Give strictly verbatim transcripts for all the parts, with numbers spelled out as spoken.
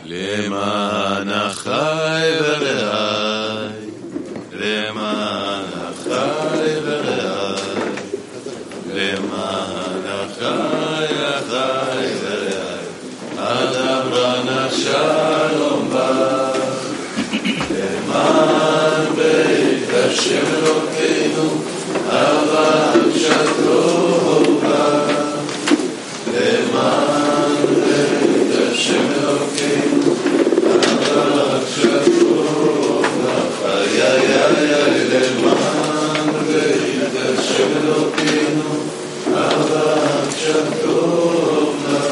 למען אחי ורעי, למען אחי ורעי, למען אחי אחי ורעי, אדברה נא שלום בא, למען בית השם אלוקינו, אהבה קדושתו בא, למען בית השם אלוקינו, אהבה קדושתו בא, איי איי איי, למען בית השם אלוקינו, אהבה קדושתו בא,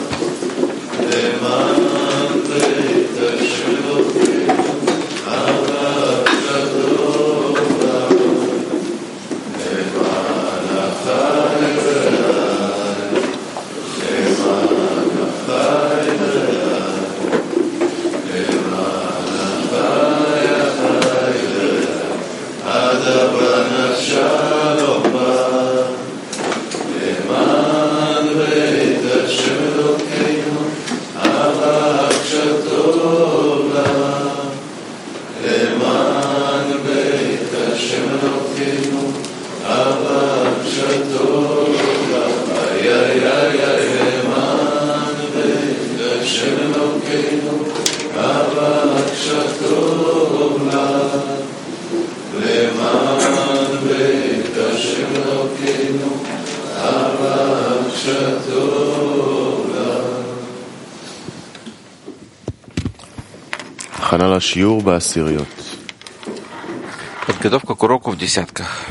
למען בית השם אלוקינו, אהבה קדושתו בא, למען אחי ורעי, למען אחי ורעי, למען אחי אחי ורעי, אדברה נא שלום בא, למען בית השם אלוקינו, אהבה קדושתו בא, למען בית השם אלוקינו, אהבה קדושתו בא, איי איי איי איי, למען בית השם אלוקינו, אהבה קדושתו בא, למען בית השם אלוקינו, אהבה קדושתו בא. הכנה לשיעור בעשיריות. Подготовка к уроку в десятках.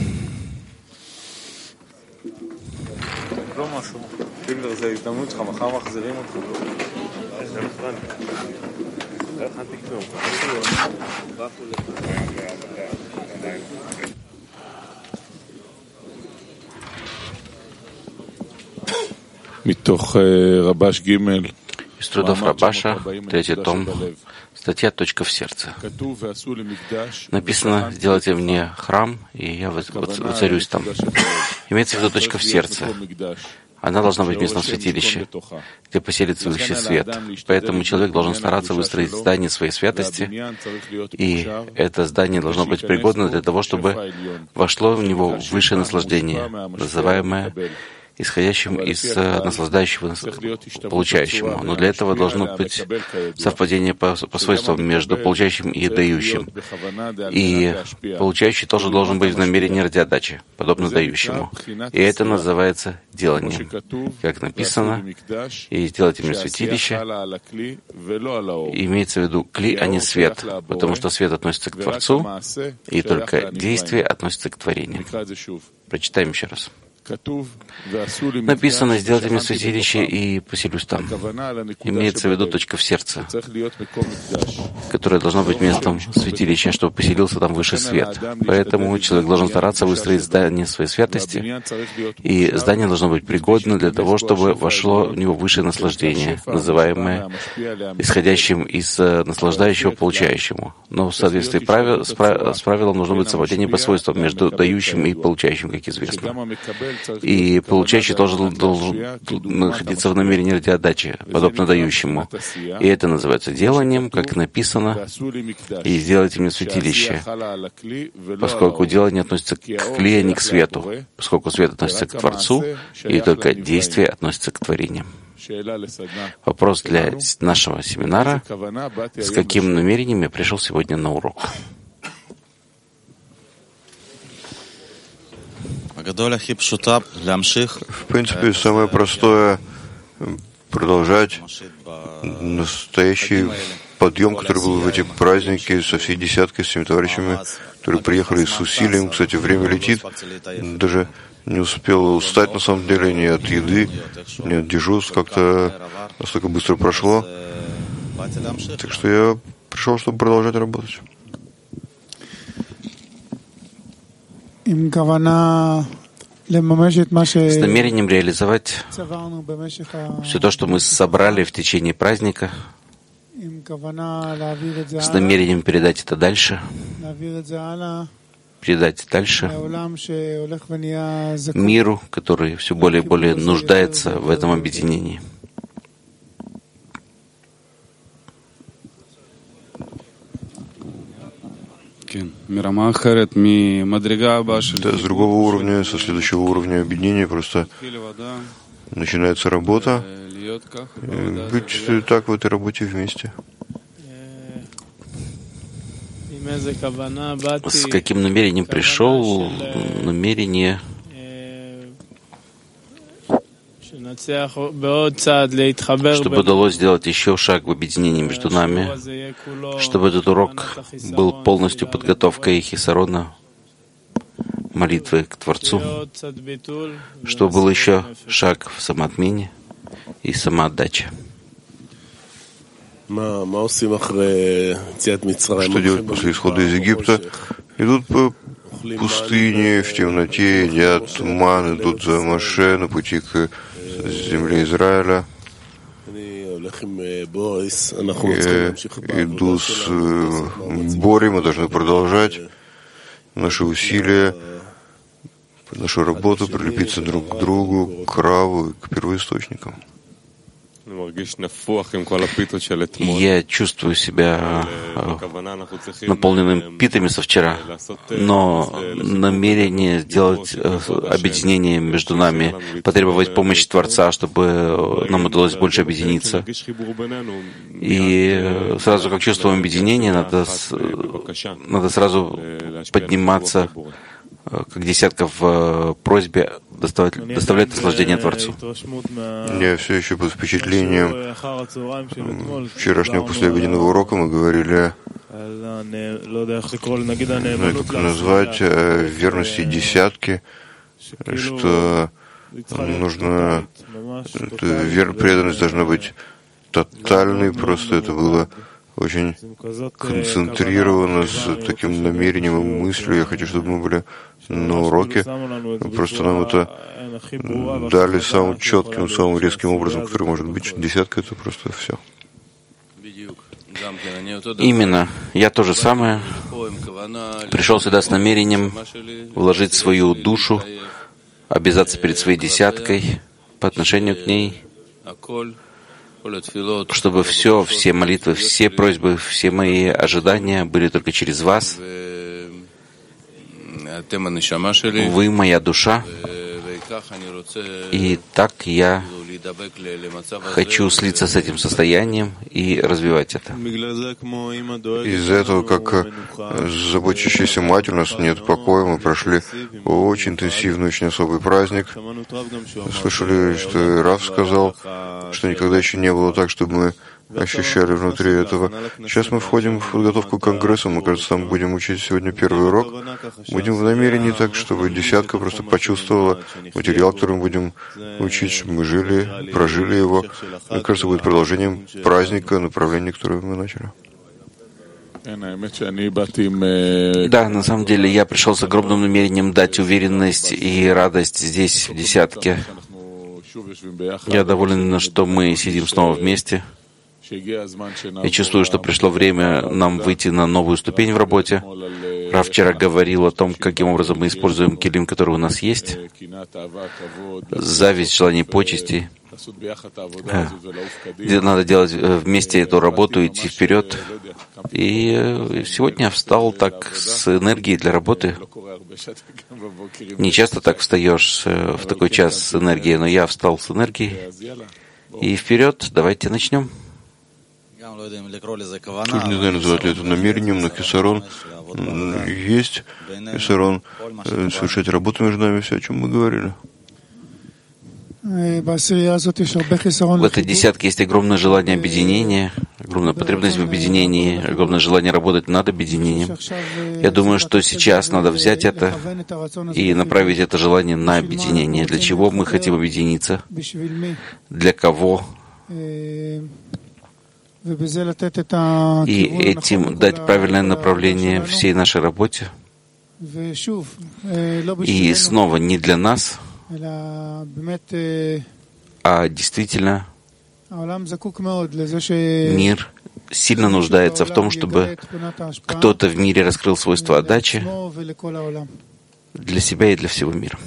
מתוך רבש ג' Из трудов Рабаша, третий том, статья «Точка в сердце». Написано: «Сделайте мне храм, и я воцарюсь там». Имеется в виду точка в сердце. Она должна быть в местном святилище, где поселится высший свет. Поэтому человек должен стараться выстроить здание своей святости, и это здание должно быть пригодно для того, чтобы вошло в него высшее наслаждение, называемое исходящим из наслаждающего получающему. Но для этого должно быть совпадение по, по свойствам между получающим и дающим. И получающий тоже должен быть в намерении ради отдачи, подобно дающему. И это называется деланием. Как написано: «И сделайте мне святилище». Имеется в виду кли, а не свет, потому что свет относится к Творцу, и только действие относится к творению. Прочитаем еще раз. Написано: «Сделайте мне святилище, и поселюсь там». Имеется в виду точка в сердце, которая должна быть местом святилища, чтобы поселился там высший свет. Поэтому человек должен стараться выстроить здание своей святости, и здание должно быть пригодно для того, чтобы вошло в него высшее наслаждение, называемое исходящим из наслаждающего получающему. Но в соответствии правил, с, прав, с правилом нужно быть совпадение по свойствам между дающим и получающим, как известно. И получающий должен, должен находиться в намерении ради отдачи, подобно дающему. И это называется деланием, как написано: «И сделайте мне святилище», поскольку делание относится к кли, а не к свету, поскольку свет относится к Творцу, и только действие относится к творениям. Вопрос для нашего семинара: с каким намерением я пришел сегодня на урок? В принципе, самое простое — продолжать настоящий подъем, который был в эти праздники, со всей десяткой, с всеми товарищами, которые приехали с усилием. Кстати, время летит. Даже не успел устать, на самом деле, ни от еды, ни от дежурств. Как-то настолько быстро прошло. Так что я пришел, чтобы продолжать работать. С намерением реализовать все то, что мы собрали в течение праздника, с намерением передать это дальше, передать дальше миру, который все более и более нуждается в этом объединении. Да, с другого уровня, со следующего уровня объединения просто начинается работа, и быть так в этой работе вместе. С каким намерением пришел? Намерение чтобы удалось сделать еще шаг в объединении между нами, чтобы этот урок был полностью подготовкой хисарона, молитвы к Творцу, чтобы был еще шаг в самоотмене и самоотдаче. Что делать после исхода из Египта? Идут по пустыне, в темноте, едят ман, идут за Моше на пути к земле Израиля. Я иду с Борей, мы должны продолжать наши усилия, нашу работу, прилепиться друг к другу, к Раву и к первоисточникам. Я чувствую себя наполненным питами со вчера, но намерение сделать объединение между нами, потребовать помощи Творца, чтобы нам удалось больше объединиться. И сразу, как чувствуем объединение, надо, надо сразу подниматься как десятка в просьбе доставать, доставлять наслаждение Творцу. Я все еще под впечатлением вчерашнего послеобеденного урока. Мы говорили, ну, как назвать, о верности десятки, что нужно, вера, преданность должна быть тотальной, просто это было очень концентрировано, с таким намерением и мыслью. Я хочу, чтобы мы были на уроке. Просто нам это дали самым четким, самым резким образом, который может быть. Десятка — это просто все. Именно. Я то же самое. Пришел сюда с намерением вложить свою душу, обязаться перед своей десяткой по отношению к ней, чтобы все, все молитвы, все просьбы, все мои ожидания были только через вас. Вы моя душа, и так я хочу слиться с этим состоянием и развивать это. Из-за этого, как заботящаяся мать, у нас нет покоя. Мы прошли очень интенсивный, очень особый праздник. Слышали, что Рав сказал, что никогда еще не было так, чтобы мы ощущали внутри этого. Сейчас мы входим в подготовку к конгрессу. Мы, кажется, там будем учить сегодня первый урок. Будем в намерении так, чтобы десятка просто почувствовала материал, который мы будем учить, чтобы мы жили, прожили его. Мне кажется, будет продолжением праздника, направления, которое мы начали. Да, на самом деле я пришел с огромным намерением дать уверенность и радость здесь, в десятке. Я доволен, что мы сидим снова вместе. Я чувствую, что пришло время нам выйти на новую ступень в работе. Рав вчера говорил о том, каким образом мы используем килим, который у нас есть. Зависть, желание почести. Где надо делать вместе эту работу, идти вперед. И сегодня я встал так с энергией для работы. Не часто так встаешь в такой час с энергией, но я встал с энергией. И вперед, давайте начнем. Тут не знаю, называть ли это намерением, но кисарон есть. Кисарон совершать работу между нами, все, о чем мы говорили. В этой десятке есть огромное желание объединения, огромная потребность в объединении, огромное желание работать над объединением. Я думаю, что сейчас надо взять это и направить это желание на объединение. Для чего мы хотим объединиться? Для кого? И этим дать правильное направление всей нашей работе. И снова не для нас, а действительно мир сильно нуждается в том, чтобы кто-то в мире раскрыл свойства отдачи для себя и для всего мира.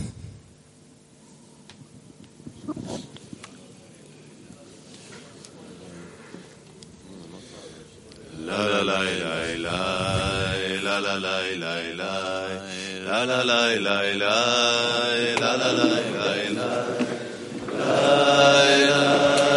La la la la la la la la